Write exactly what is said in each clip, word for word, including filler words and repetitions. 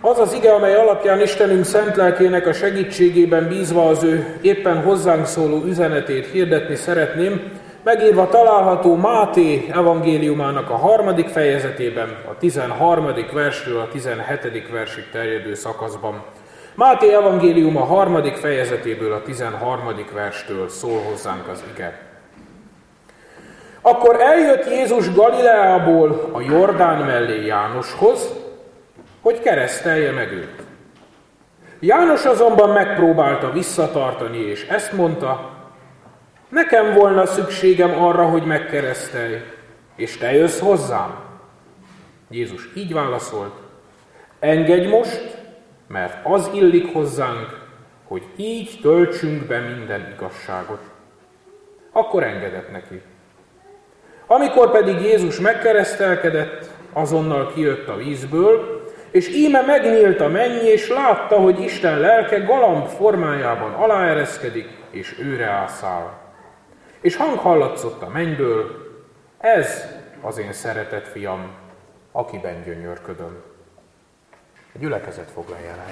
Az az ige, amely alapján Istenünk szent lelkének a segítségében bízva az ő éppen hozzánk szóló üzenetét hirdetni szeretném, megírva található Máté evangéliumának a harmadik fejezetében, a tizenharmadik verstől a tizenhetedik versig terjedő szakaszban. Máté evangélium a harmadik fejezetéből a tizenharmadik verstől szól hozzánk az ige. Akkor eljött Jézus Galileából a Jordán mellé Jánoshoz, hogy keresztelje meg őt. János azonban megpróbálta visszatartani, és ezt mondta: nekem volna szükségem arra, hogy megkeresztelj, és te jössz hozzám. Jézus így válaszolt: engedj most, mert az illik hozzánk, hogy így töltsünk be minden igazságot. Akkor engedett neki. Amikor pedig Jézus megkeresztelkedett, azonnal kijött a vízből, és íme megnyílt a menny, és látta, hogy Isten lelke galamb formájában aláereszkedik, és őre ászál. És hang hallatszott a mennyből: ez az én szeretett fiam, akiben gyönyörködöm. A gyülekezet foglalja el.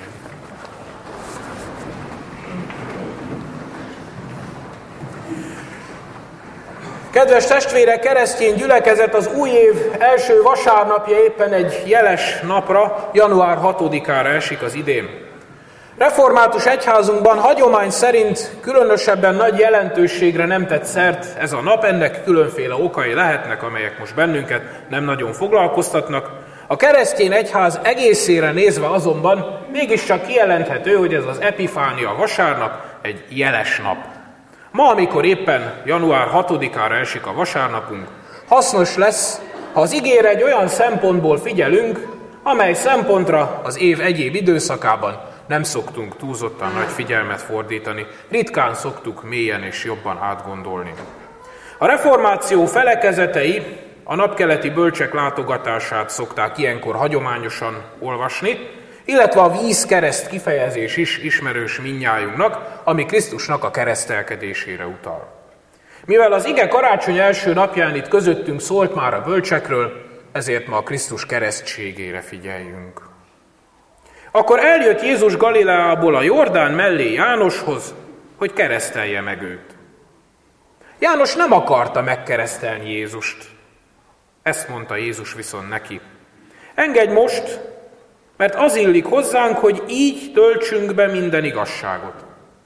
Kedves testvérek, keresztény gyülekezet, az új év első vasárnapja éppen egy jeles napra, január hatodikára esik az idén. Református egyházunkban hagyomány szerint különösebben nagy jelentőségre nem tett szert ez a nap, ennek különféle okai lehetnek, amelyek most bennünket nem nagyon foglalkoztatnak. A keresztény egyház egészére nézve azonban mégiscsak kijelenthető, hogy ez az Epifánia vasárnap egy jeles nap. Ma, amikor éppen január hatodikára esik a vasárnapunk, hasznos lesz, ha az igére egy olyan szempontból figyelünk, amely szempontra az év egyéb időszakában nem szoktunk túlzottan nagy figyelmet fordítani, ritkán szoktuk mélyen és jobban átgondolni. A reformáció felekezetei a napkeleti bölcsek látogatását szokták ilyenkor hagyományosan olvasni, illetve a vízkereszt kifejezés is ismerős mindnyájunknak, ami Krisztusnak a keresztelkedésére utal. Mivel az ige karácsony első napján itt közöttünk szólt már a bölcsekről, ezért ma a Krisztus keresztségére figyeljünk. Akkor eljött Jézus Galileából a Jordán mellé Jánoshoz, hogy keresztelje meg őt. János nem akarta megkeresztelni Jézust. Ezt mondta Jézus viszont neki: engedj most, mert az illik hozzánk, hogy így töltsünk be minden igazságot.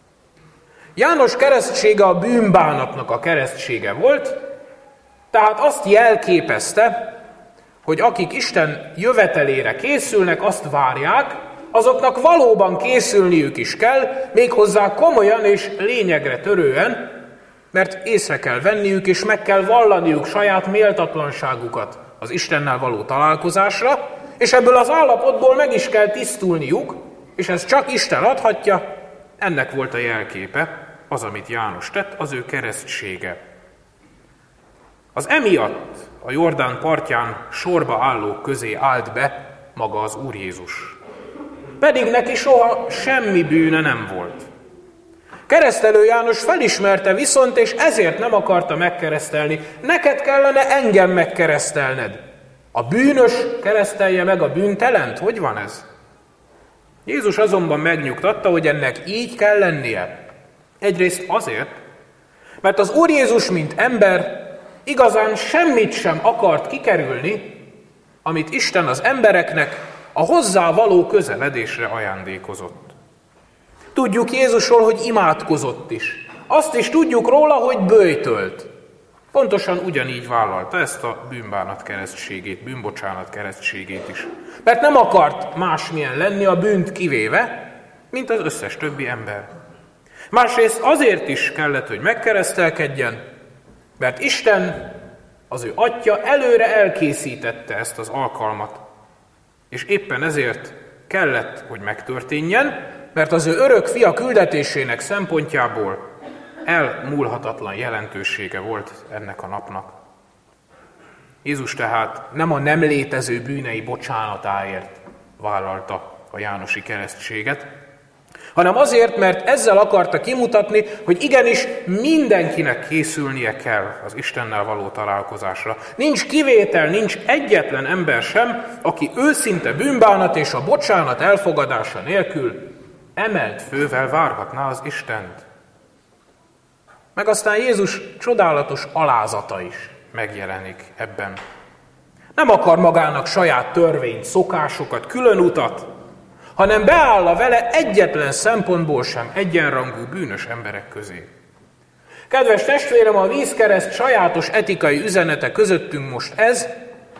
János keresztsége a bűnbánatnak a keresztsége volt, tehát azt jelképezte, hogy akik Isten jövetelére készülnek, azt várják, azoknak valóban készülniük is kell, méghozzá komolyan és lényegre törően, mert észre kell venniük és meg kell vallaniuk saját méltatlanságukat az Istennel való találkozásra, és ebből az állapotból meg is kell tisztulniuk, és ez csak Isten adhatja. Ennek volt a jelképe, az, amit János tett, az ő keresztsége. Az emiatt a Jordán partján sorba állók közé állt be maga az Úr Jézus. Pedig neki soha semmi bűne nem volt. Keresztelő János felismerte viszont, és ezért nem akarta megkeresztelni. Neked kellene engem megkeresztelned. A bűnös keresztelje meg a bűntelent? Hogy van ez? Jézus azonban megnyugtatta, hogy ennek így kell lennie. Egyrészt azért, mert az Úr Jézus, mint ember, igazán semmit sem akart kikerülni, amit Isten az embereknek a hozzá való közeledésre ajándékozott. Tudjuk Jézusról, hogy imádkozott is. Azt is tudjuk róla, hogy böjtölt. Pontosan ugyanígy vállalta ezt a bűnbánat keresztségét, bűnbocsánat keresztségét is. Mert nem akart másmilyen lenni a bűnt kivéve, mint az összes többi ember. Másrészt azért is kellett, hogy megkeresztelkedjen, mert Isten, az ő Atya előre elkészítette ezt az alkalmat. És éppen ezért kellett, hogy megtörténjen, mert az ő örök fia küldetésének szempontjából elmúlhatatlan jelentősége volt ennek a napnak. Jézus tehát nem a nem létező bűnei bocsánatáért vállalta a jánosi keresztséget, hanem azért, mert ezzel akarta kimutatni, hogy igenis mindenkinek készülnie kell az Istennel való találkozásra. Nincs kivétel, nincs egyetlen ember sem, aki őszinte bűnbánat és a bocsánat elfogadása nélkül emelt fővel várhatná az Istent. Meg aztán Jézus csodálatos alázata is megjelenik ebben. Nem akar magának saját törvényt, szokásokat, külön utat, hanem beáll a vele egyetlen szempontból sem egyenrangú bűnös emberek közé. Kedves testvérem, a vízkereszt sajátos etikai üzenete közöttünk most ez,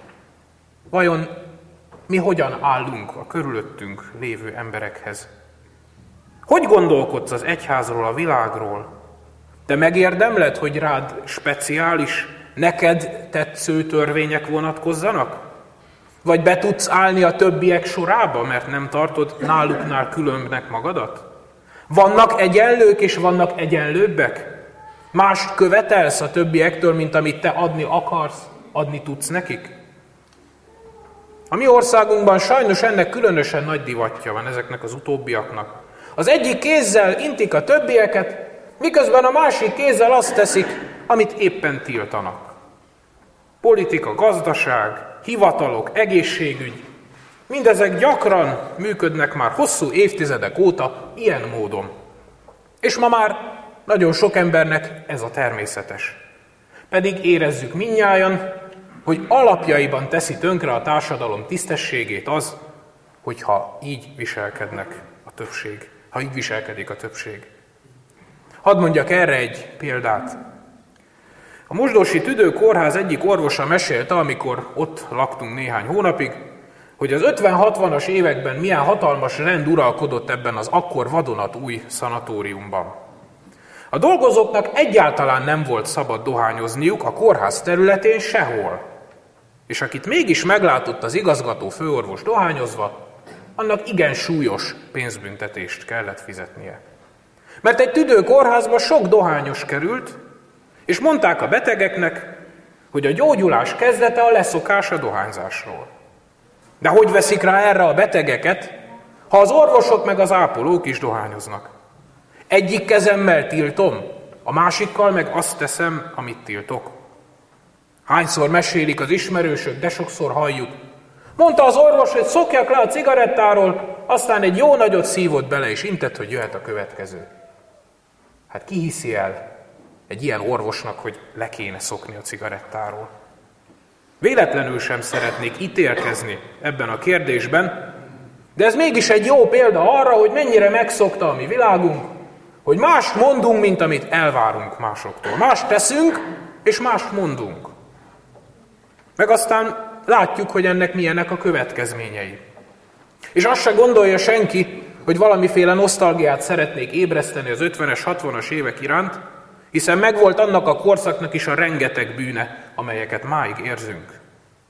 vajon mi hogyan állunk a körülöttünk lévő emberekhez? Hogy gondolkodsz az egyházról, a világról? Te megérdemled, hogy rád speciális, neked tetsző törvények vonatkozzanak? Vagy be tudsz állni a többiek sorába, mert nem tartod náluknál különbnek magadat? Vannak egyenlők és vannak egyenlőbbek? Mást követelsz a többiektől, mint amit te adni akarsz, adni tudsz nekik? A mi országunkban sajnos ennek különösen nagy divatja van ezeknek az utóbbiaknak. Az egyik kézzel intik a többieket, miközben a másik kézzel azt teszik, amit éppen tiltanak. Politika, gazdaság, hivatalok, egészségügy, mindezek gyakran működnek már hosszú évtizedek óta ilyen módon. És ma már nagyon sok embernek ez a természetes. Pedig érezzük mindnyájan, hogy alapjaiban teszi tönkre a társadalom tisztességét az, hogyha így viselkednek a többség, ha így viselkedik a többség. Hadd mondjak erre egy példát. A Mosdósi Tüdőkórház egyik orvosa mesélte, amikor ott laktunk néhány hónapig, hogy az ötven-hatvanas években milyen hatalmas rend uralkodott ebben az akkor vadonatúj szanatóriumban. A dolgozóknak egyáltalán nem volt szabad dohányozniuk a kórház területén sehol. És akit mégis meglátott az igazgató főorvos dohányozva, annak igen súlyos pénzbüntetést kellett fizetnie. Mert egy tüdőkórházba sok dohányos került, és mondták a betegeknek, hogy a gyógyulás kezdete a leszokás a dohányzásról. De hogy veszik rá erre a betegeket, ha az orvosok meg az ápolók is dohányoznak? Egyik kezemmel tiltom, a másikkal meg azt teszem, amit tiltok. Hányszor mesélik az ismerősök, de sokszor halljuk. Mondta az orvos, hogy szokjak le a cigarettáról, aztán egy jó nagyot szívott bele, és intett, hogy jöhet a következő. Hát ki hiszi el egy ilyen orvosnak, hogy le kéne szokni a cigarettáról? Véletlenül sem szeretnék ítélkezni ebben a kérdésben, de ez mégis egy jó példa arra, hogy mennyire megszokta a mi világunk, hogy mást mondunk, mint amit elvárunk másoktól. Mást teszünk, és mást mondunk. Meg aztán látjuk, hogy ennek milyenek a következményei. És azt se gondolja senki, hogy valamiféle nosztalgiát szeretnék ébreszteni az ötvenes, hatvanas évek iránt, hiszen megvolt annak a korszaknak is a rengeteg bűne, amelyeket máig érzünk.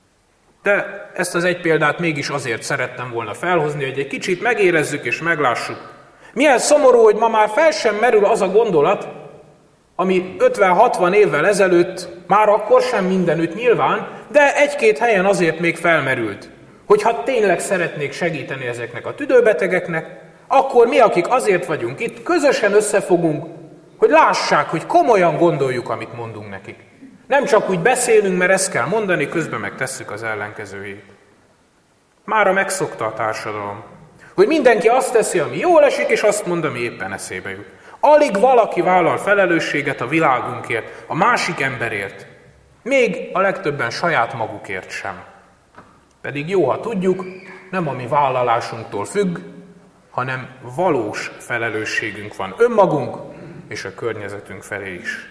De ezt az egy példát mégis azért szerettem volna felhozni, hogy egy kicsit megérezzük és meglássuk. Milyen szomorú, hogy ma már fel sem merül az a gondolat, ami ötven-hatvan évvel ezelőtt, már akkor sem mindenütt nyilván, de egy-két helyen azért még felmerült, hogy ha tényleg szeretnék segíteni ezeknek a tüdőbetegeknek, akkor mi, akik azért vagyunk itt, közösen összefogunk, hogy lássák, hogy komolyan gondoljuk, amit mondunk nekik. Nem csak úgy beszélünk, mert ezt kell mondani, közben meg tesszük az ellenkezőjét. Mára megszokta a társadalom, hogy mindenki azt teszi, ami jól esik, és azt mond, ami éppen eszébe jut. Alig valaki vállal felelősséget a világunkért, a másik emberért, még a legtöbben saját magukért sem. Pedig jó, ha tudjuk, nem a mi vállalásunktól függ, hanem valós felelősségünk van önmagunk és a környezetünk felé is.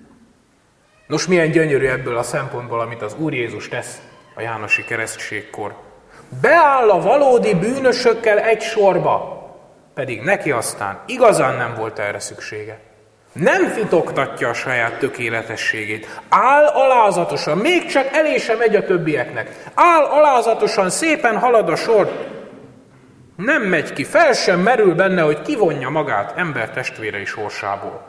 Nos, milyen gyönyörű ebből a szempontból, amit az Úr Jézus tesz a jánosi keresztségkor. Beáll a valódi bűnösökkel egy sorba, pedig neki aztán igazán nem volt erre szüksége. Nem fitoktatja a saját tökéletességét. Áll alázatosan, még csak elé sem megy a többieknek. Áll alázatosan, szépen halad a sor. Nem megy ki, fel sem merül benne, hogy kivonja magát ember testvérei sorsából.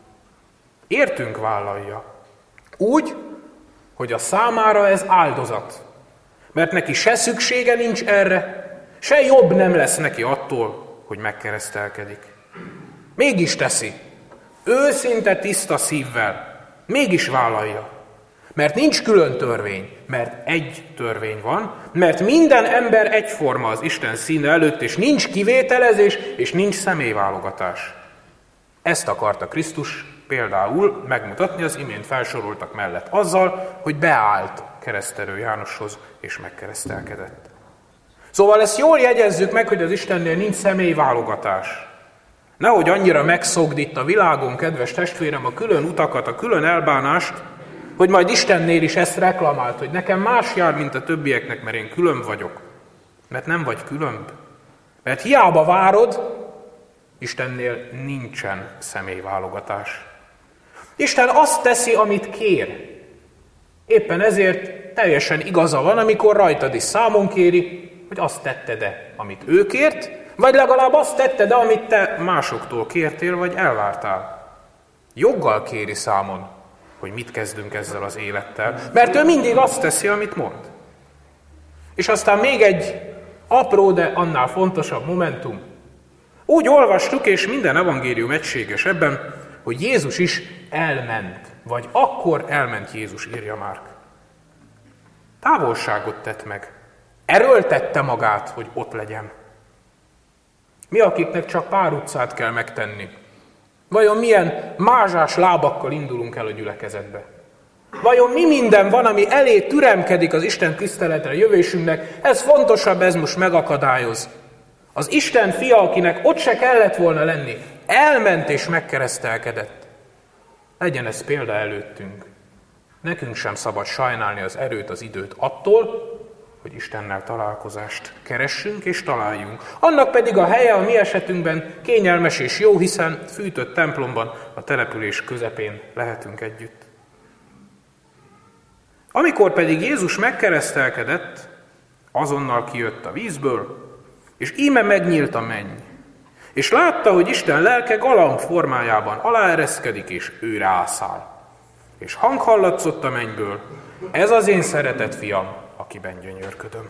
Értünk vállalja. Úgy, hogy a számára ez áldozat. Mert neki se szüksége nincs erre, se jobb nem lesz neki attól, hogy megkeresztelkedik. Mégis teszi. Őszinte, tiszta szívvel. Mégis vállalja. Mert nincs külön törvény, mert egy törvény van, mert minden ember egyforma az Isten színe előtt, és nincs kivételezés, és nincs személyválogatás. Ezt akarta Krisztus például megmutatni az imént felsoroltak mellett azzal, hogy beállt Keresztelő Jánoshoz, és megkeresztelkedett. Szóval ezt jól jegyezzük meg, hogy az Istennél nincs személyválogatás. Nehogy annyira megszokd itt a világon, kedves testvérem, a külön utakat, a külön elbánást, hogy majd Istennél is ezt reklamált, hogy nekem más jár, mint a többieknek, mert én különb vagyok. Mert nem vagy különb. Mert hiába várod, Istennél nincsen személyválogatás. Isten azt teszi, amit kér. Éppen ezért teljesen igaza van, amikor rajtad is számon kéri, hogy azt tetted-e, amit ő kért, vagy legalább azt tetted-e, amit te másoktól kértél, vagy elvártál. Joggal kéri számon, hogy mit kezdünk ezzel az élettel, mert ő mindig azt teszi, amit mond. És aztán még egy apró, de annál fontosabb momentum. Úgy olvastuk, és minden evangélium egységes ebben, hogy Jézus is elment, vagy akkor elment Jézus, írja Márk. Távolságot tett meg, erőltette magát, hogy ott legyen. Mi, akiknek csak pár utcát kell megtenni, vajon milyen mázsás lábakkal indulunk el a gyülekezetbe? Vajon mi minden van, ami elé türemkedik az Isten tiszteletre jövésünknek? Ez fontosabb, ez most megakadályoz. Az Isten fia, akinek ott se kellett volna lenni, elment és megkeresztelkedett. Legyen ez példa előttünk. Nekünk sem szabad sajnálni az erőt, az időt attól, hogy Istennel találkozást keressünk és találjunk. Annak pedig a helye a mi esetünkben kényelmes és jó, hiszen fűtött templomban a település közepén lehetünk együtt. Amikor pedig Jézus megkeresztelkedett, azonnal kijött a vízből, és íme megnyílt a menny, és látta, hogy Isten lelke galamb formájában aláereszkedik, és ő rászáll. És hang hallatszott a mennyből, ez az én szeretett fiam, akiben gyönyörködöm.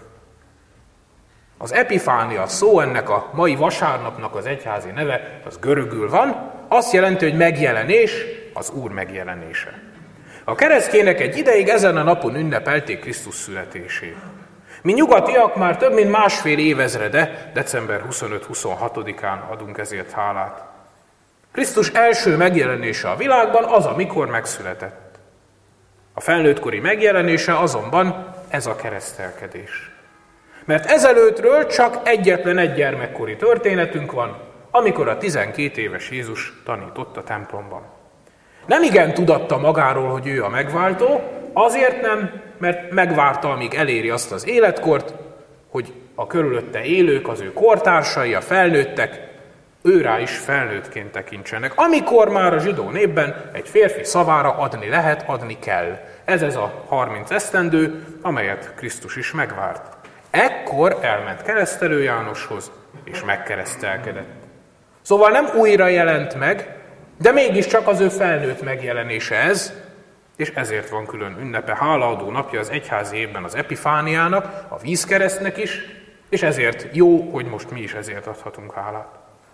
Az epifánia szó, ennek a mai vasárnapnak az egyházi neve, az görögül van, azt jelenti, hogy megjelenés, az Úr megjelenése. A keresztjének egy ideig ezen a napon ünnepelték Krisztus születését. Mi nyugatiak már több mint másfél évezrede, december huszonöt-huszonhatodikán adunk ezért hálát. Krisztus első megjelenése a világban az, amikor megszületett. A felnőttkori megjelenése azonban ez a keresztelkedés. Mert ezelőttről csak egyetlen egy gyermekkori történetünk van, amikor a tizenkét éves Jézus tanított a templomban. Nem igen tudatta magáról, hogy ő a megváltó, azért nem, mert megvárta, amíg eléri azt az életkort, hogy a körülötte élők, az ő kortársai, a felnőttek, őrá is felnőttként tekintsenek. Amikor már a zsidó népben egy férfi szavára adni lehet, adni kell. Ez ez a harminc esztendő, amelyet Krisztus is megvárt. Ekkor elment Keresztelő Jánoshoz, és megkeresztelkedett. Szóval nem újra jelent meg, de mégiscsak az ő felnőtt megjelenése ez, és ezért van külön ünnepe, hálaadó napja az egyházi évben az epifániának, a vízkeresztnek is, és ezért jó, hogy most mi is ezért adhatunk hálát.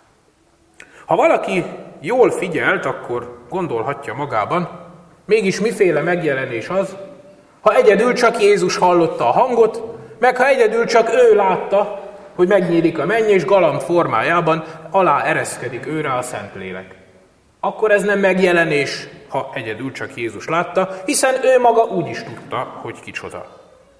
Ha valaki jól figyelt, akkor gondolhatja magában, mégis miféle megjelenés az, ha egyedül csak Jézus hallotta a hangot, meg ha egyedül csak ő látta, hogy megnyílik a menny, és galamb formájában alá ereszkedik őre a Szentlélek. Akkor ez nem megjelenés, ha egyedül csak Jézus látta, hiszen ő maga úgy is tudta, hogy kicsoda.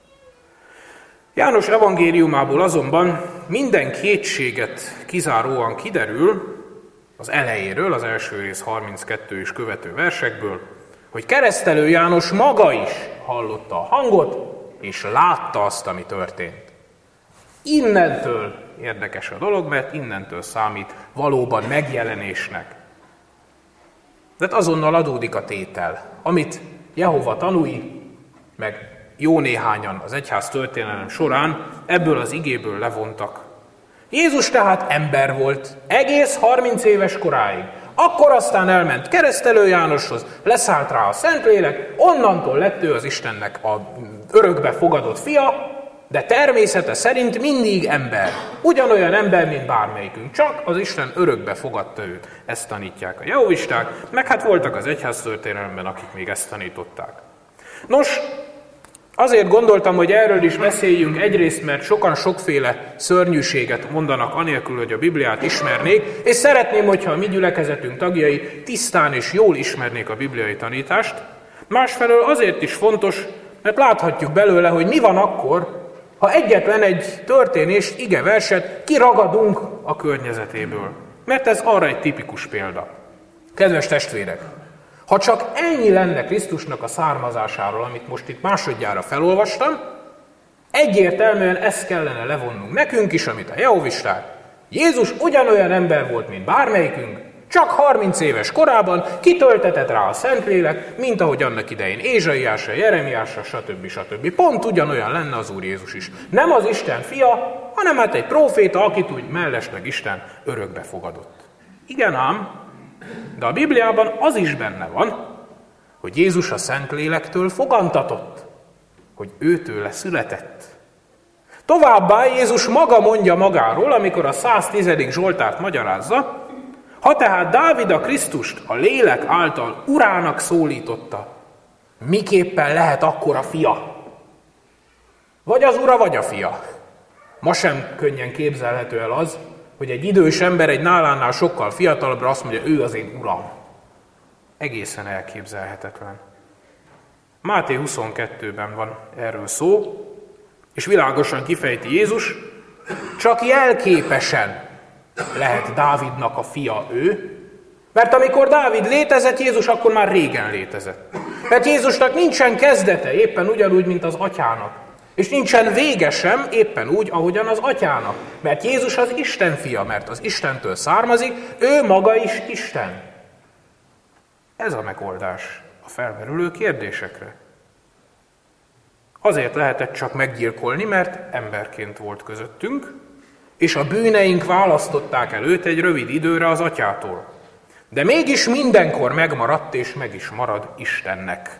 János evangéliumából azonban minden kétséget kizáróan kiderül, az elejéről, az első rész harminckettő és követő versekből, hogy Keresztelő János maga is hallotta a hangot, és látta azt, ami történt. Innentől érdekes a dolog, mert innentől számít valóban megjelenésnek. De azonnal adódik a tétel, amit Jehova tanúi, meg jó néhányan az egyház történelem során ebből az igéből levontak. Jézus tehát ember volt, egész harminc éves koráig. Akkor aztán elment Keresztelő Jánoshoz, leszállt rá a Szentlélek, onnantól lett ő az Istennek a örökbe fogadott fia, de természete szerint mindig ember. Ugyanolyan ember, mint bármelyikünk, csak az Isten örökbe fogadta őt. Ezt tanítják a jehovisták, meg hát voltak az egyháztörténelemben, akik még ezt tanították. Nos, azért gondoltam, hogy erről is beszéljünk egyrészt, mert sokan sokféle szörnyűséget mondanak anélkül, hogy a Bibliát ismernék, és szeretném, hogyha a mi gyülekezetünk tagjai tisztán és jól ismernék a bibliai tanítást. Másfelől azért is fontos, mert láthatjuk belőle, hogy mi van akkor, ha egyetlen egy történést, igeverset kiragadunk a környezetéből. Mert ez arra egy tipikus példa. Kedves testvérek, ha csak ennyi lenne Krisztusnak a származásáról, amit most itt másodjára felolvastam, egyértelműen ezt kellene levonnunk nekünk is, amit a jehovisták. Jézus ugyanolyan ember volt, mint bármelyikünk, csak harminc éves korában kitöltetett rá a Szentlélek, mint ahogy annak idején Ézsaiásra, Jeremiásra, stb. stb. Pont ugyanolyan lenne az Úr Jézus is. Nem az Isten fia, hanem hát egy próféta, akit úgy mellesleg Isten örökbe fogadott. Igen ám, de a Bibliában az is benne van, hogy Jézus a Szentlélektől fogantatott, hogy őtőle született. Továbbá Jézus maga mondja magáról, amikor a száztízedik Zsoltárt magyarázza, ha tehát Dávid a Krisztust a lélek által urának szólította, miképpen lehet akkor a fia? Vagy az ura, vagy a fia. Ma sem könnyen képzelhető el az, hogy egy idős ember egy nálánál sokkal fiatalabbra azt mondja, ő az én uram. Egészen elképzelhetetlen. Máté huszonkettőben van erről szó, és világosan kifejti Jézus, csak jelképesen lehet Dávidnak a fia ő, mert amikor Dávid létezett, Jézus akkor már régen létezett. Mert Jézusnak nincsen kezdete, éppen ugyanúgy, mint az atyának. És nincsen vége sem, éppen úgy, ahogyan az atyának. Mert Jézus az Isten fia, mert az Istentől származik, ő maga is Isten. Ez a megoldás a felmerülő kérdésekre. Azért lehetett csak meggyilkolni, mert emberként volt közöttünk, és a bűneink választották el őt egy rövid időre az atyától. De mégis mindenkor megmaradt, és meg is marad Istennek.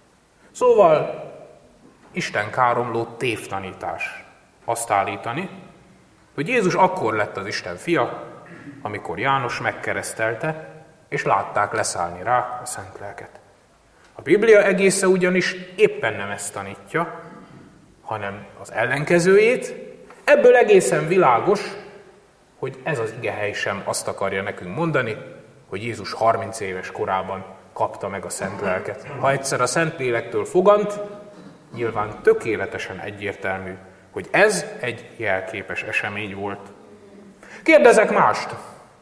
Szóval Isten káromló tévtanítás azt állítani, hogy Jézus akkor lett az Isten fia, amikor János megkeresztelte, és látták leszállni rá a Szentlelket. A Biblia egésze ugyanis éppen nem ezt tanítja, hanem az ellenkezőjét. Ebből egészen világos, hogy ez az igehely sem azt akarja nekünk mondani, hogy Jézus harminc éves korában kapta meg a Szentlelket. Ha egyszer a Szentlélektől fogant, nyilván tökéletesen egyértelmű, hogy ez egy jelképes esemény volt. Kérdezek mást.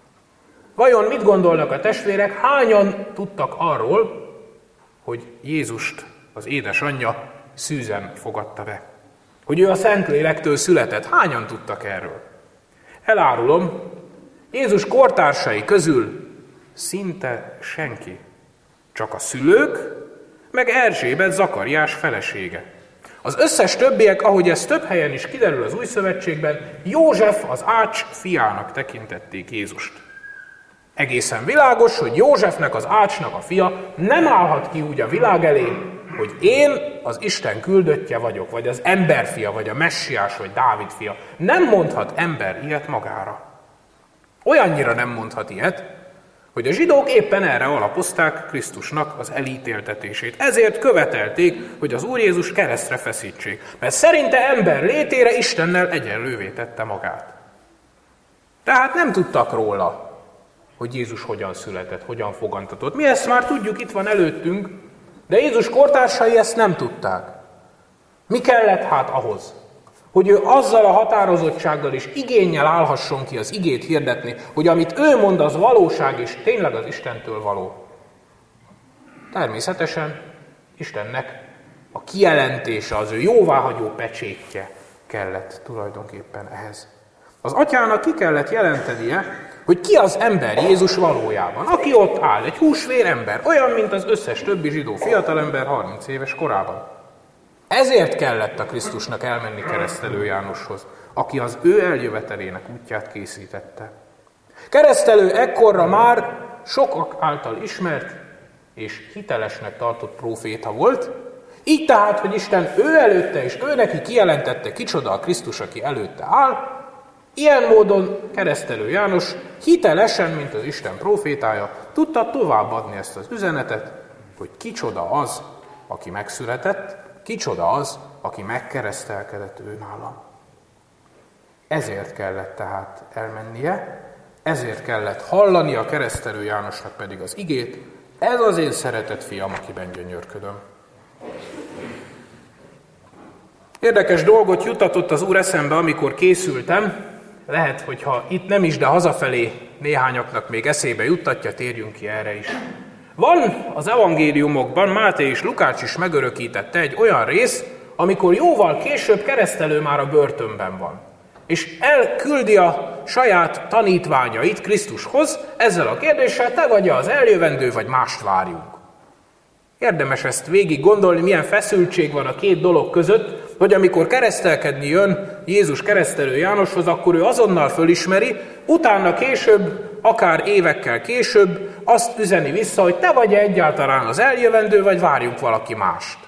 Vajon mit gondolnak a testvérek, hányan tudtak arról, hogy Jézust az édesanyja szűzen fogadta be? Hogy ő a Szentlélektől született. Hányan tudtak erről? Elárulom, Jézus kortársai közül szinte senki. Csak a szülők, meg Erzsébet, Zakariás felesége. Az összes többiek, ahogy ez több helyen is kiderül az Új Szövetségben, József az ács fiának tekintették Jézust. Egészen világos, hogy Józsefnek, az ácsnak a fia nem állhat ki úgy a világ elé, hogy én az Isten küldöttje vagyok, vagy az emberfia, vagy a messiás, vagy Dávid fia. Nem mondhat ember ilyet magára. Olyannyira nem mondhat ilyet, hogy a zsidók éppen erre alapozták Krisztusnak az elítéltetését. Ezért követelték, hogy az Úr Jézus keresztre feszítsék, mert szerinte ember létére Istennel egyenlővé tette magát. Tehát nem tudtak róla, hogy Jézus hogyan született, hogyan fogantatott. Mi ezt már tudjuk, itt van előttünk, de Jézus kortársai ezt nem tudták. Mi kellett hát ahhoz, hogy ő azzal a határozottsággal és igénnyel állhasson ki az igét hirdetni, hogy amit ő mond, az valóság és tényleg az Istentől való? Természetesen Istennek a kijelentése, az ő jóváhagyó pecsétje kellett tulajdonképpen ehhez. Az atyának ki kellett jelentenie, hogy ki az ember Jézus valójában, aki ott áll, egy húsvér ember, olyan, mint az összes többi zsidó fiatalember harminc éves korában. Ezért kellett a Krisztusnak elmenni Keresztelő Jánoshoz, aki az ő eljövetelének útját készítette. Keresztelő ekkorra már sokak által ismert és hitelesnek tartott próféta volt, Így tehát, hogy Isten ő előtte és ő neki kijelentette, kicsoda a Krisztus, aki előtte áll, ilyen módon Keresztelő János hitelesen, mint az Isten prófétája, tudta továbbadni ezt az üzenetet, hogy kicsoda az, aki megszületett, kicsoda az, aki megkeresztelkedett őnála. Ezért kellett tehát elmennie, ezért kellett hallani a Keresztelő Jánosnak pedig az igét, ez az én szeretett fiam, akiben gyönyörködöm. Érdekes dolgot jutatott az Úr eszembe, amikor készültem. Lehet, hogyha itt nem is, de hazafelé néhányaknak még eszébe juttatja, térjünk ki erre is. Van az evangéliumokban, Máté és Lukács is megörökítette egy olyan rész, amikor jóval később Keresztelő már a börtönben van. És elküldi a saját tanítványait Krisztushoz ezzel a kérdéssel, te vagy az eljövendő, vagy mást várjunk. Érdemes ezt végig gondolni, milyen feszültség van a két dolog között, hogy amikor keresztelkedni jön Jézus Keresztelő Jánoshoz, akkor ő azonnal fölismeri, utána később, akár évekkel később azt üzeni vissza, hogy te vagy egyáltalán az eljövendő, vagy várjunk valaki mást.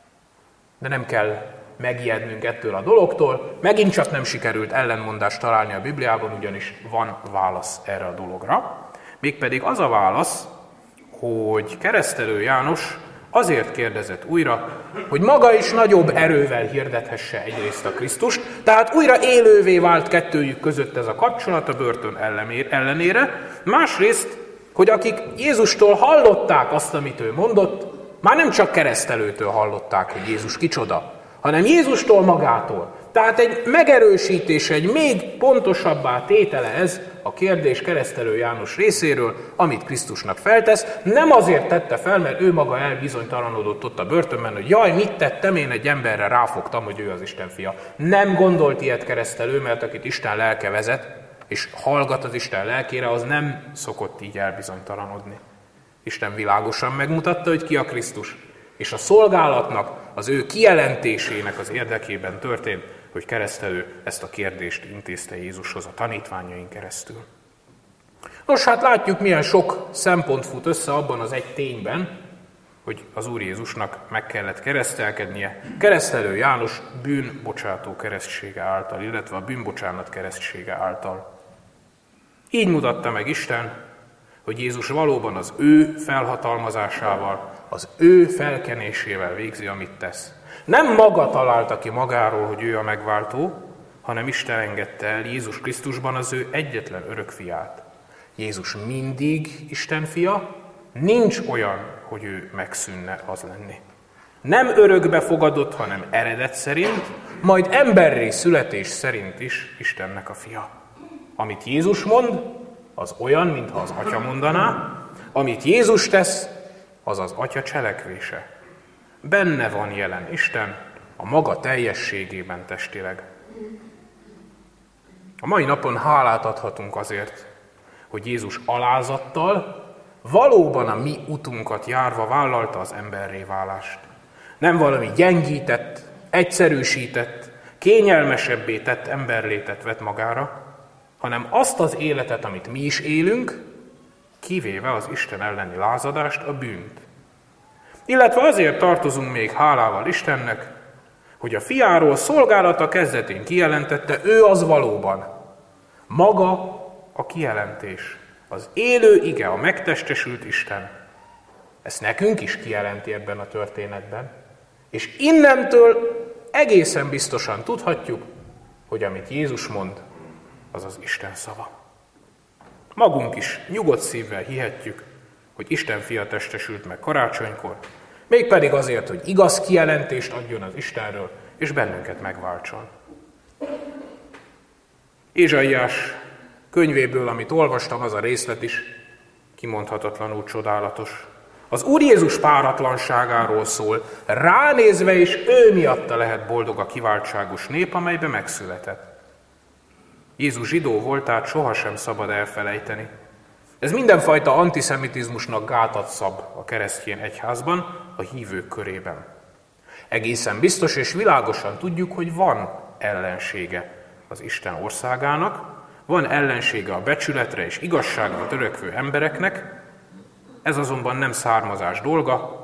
De nem kell megijednünk ettől a dologtól, megint csak nem sikerült ellenmondást találni a Bibliában, ugyanis van válasz erre a dologra. Mégpedig az a válasz, hogy Keresztelő János azért kérdezett újra, hogy maga is nagyobb erővel hirdethesse egyrészt a Krisztust, tehát újra élővé vált kettőjük között ez a kapcsolat a börtön ellenére, másrészt, hogy akik Jézustól hallották azt, amit ő mondott, már nem csak Keresztelőtől hallották, hogy Jézus kicsoda, hanem Jézustól magától. Tehát egy megerősítés, egy még pontosabbá tétele ez a kérdés Keresztelő János részéről, amit Krisztusnak feltesz. Nem azért tette fel, mert ő maga elbizonytalanodott ott a börtönben, hogy jaj, mit tettem, én egy emberre ráfogtam, hogy ő az Isten fia. Nem gondolt ilyet Keresztelő, mert akit Isten lelke vezet, és hallgat az Isten lelkére, az nem szokott így elbizonytalanodni. Isten világosan megmutatta, hogy ki a Krisztus, és a szolgálatnak, az ő kijelentésének az érdekében történt, hogy Keresztelő ezt a kérdést intézte Jézushoz a tanítványain keresztül. Nos, hát látjuk, milyen sok szempont fut össze abban az egy tényben, hogy az Úr Jézusnak meg kellett keresztelkednie Keresztelő János bűnbocsátó keresztsége által, illetve a bűnbocsánat keresztsége által. Így mutatta meg Isten, hogy Jézus valóban az ő felhatalmazásával, az ő felkenésével végzi, amit tesz. Nem maga találta ki magáról, hogy ő a megváltó, hanem Isten engedte el Jézus Krisztusban az ő egyetlen örök fiát. Jézus mindig Isten fia, nincs olyan, hogy ő megszűnne az lenni. Nem örökbe fogadott, hanem eredet szerint, majd emberré születés szerint is Istennek a fia. Amit Jézus mond, az olyan, mintha az Atya mondaná, amit Jézus tesz, az az Atya cselekvése. Benne van jelen Isten a maga teljességében testileg. A mai napon hálát adhatunk azért, hogy Jézus alázattal, valóban a mi utunkat járva vállalta az emberré válást. Nem valami gyengített, egyszerűsített, kényelmesebbé tett emberlétet vett magára, hanem azt az életet, amit mi is élünk, kivéve az Isten elleni lázadást, a bűnt. Illetve azért tartozunk még hálával Istennek, hogy a fiáról szolgálata kezdetén kijelentette, ő az valóban. Maga a kijelentés, az élő ige, a megtestesült Isten. Ezt nekünk is kijelenti ebben a történetben. És innentől egészen biztosan tudhatjuk, hogy amit Jézus mond, az az Isten szava. Magunk is nyugodt szívvel hihetjük, hogy Isten fia testesült meg karácsonykor, mégpedig azért, hogy igaz kijelentést adjon az Istenről, és bennünket megváltson. Ézsaiás könyvéből, amit olvastam, az a részlet is kimondhatatlanul csodálatos. Az Úr Jézus páratlanságáról szól, ránézve is ő miatta lehet boldog a kiváltságos nép, amelybe megszületett. Jézus zsidó voltát sohasem szabad elfelejteni. Ez mindenfajta antiszemitizmusnak gátat szab a keresztény egyházban, a hívők körében. Egészen biztos és világosan tudjuk, hogy van ellensége az Isten országának, van ellensége a becsületre és igazságra törekvő embereknek, ez azonban nem származás dolga,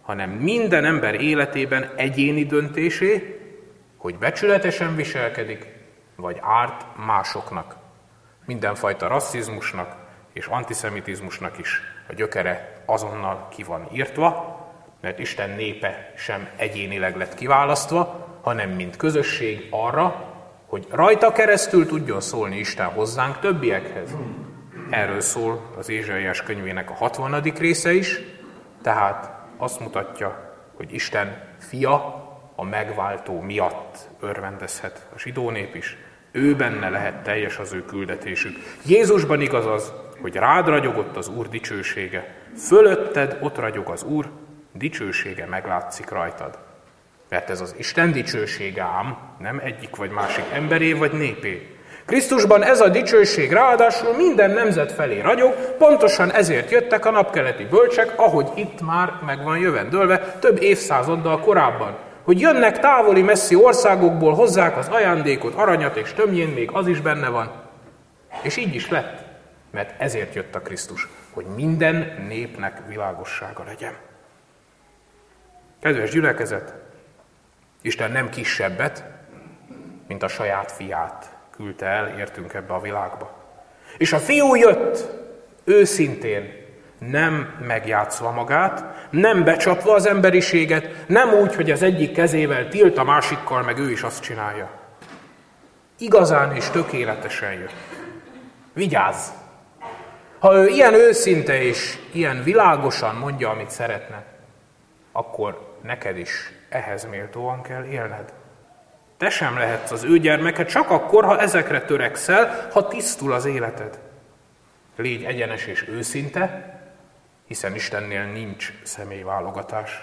hanem minden ember életében egyéni döntésé, hogy becsületesen viselkedik, vagy árt másoknak. Mindenfajta rasszizmusnak és antiszemitizmusnak is a gyökere azonnal ki van írtva, mert Isten népe sem egyénileg lett kiválasztva, hanem mint közösség arra, hogy rajta keresztül tudjon szólni Isten hozzánk többiekhez. Erről szól az Ézsaiás könyvének a hatvanadik része is, tehát azt mutatja, hogy Isten fia a megváltó miatt örvendezhet a zsidó nép is. Ő benne lehet teljes az ő küldetésük. Jézusban igaz az, hogy rád ragyogott az Úr dicsősége, fölötted ott ragyog az Úr, dicsősége meglátszik rajtad. Mert ez az Isten dicsősége ám, nem egyik vagy másik emberé vagy népé. Krisztusban ez a dicsőség ráadásul minden nemzet felé ragyog, pontosan ezért jöttek a napkeleti bölcsek, ahogy itt már meg van jövendőlve több évszázaddal korábban, hogy jönnek távoli messzi országokból, hozzák az ajándékot, aranyat és tömjén, még az is benne van. És így is lett, mert ezért jött a Krisztus, hogy minden népnek világossága legyen. Kedves gyülekezet, Isten nem kisebbet, mint a saját fiát küldte el, értünk ebbe a világba. És a fiú jött őszintén, nem megjátszva magát, nem becsapva az emberiséget, nem úgy, hogy az egyik kezével tilt, a másikkal meg ő is azt csinálja. Igazán és tökéletesen jött. Vigyázz! Ha ő ilyen őszinte és ilyen világosan mondja, amit szeretne, akkor neked is ehhez méltóan kell élned. Te sem lehetsz az ő gyermeke csak akkor, ha ezekre törekszel, ha tisztul az életed. Légy egyenes és őszinte, hiszen Istennél nincs személyválogatás.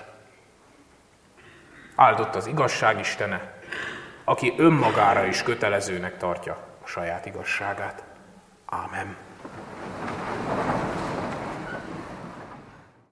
Áldott az igazság Istene, aki önmagára is kötelezőnek tartja a saját igazságát. Ámen.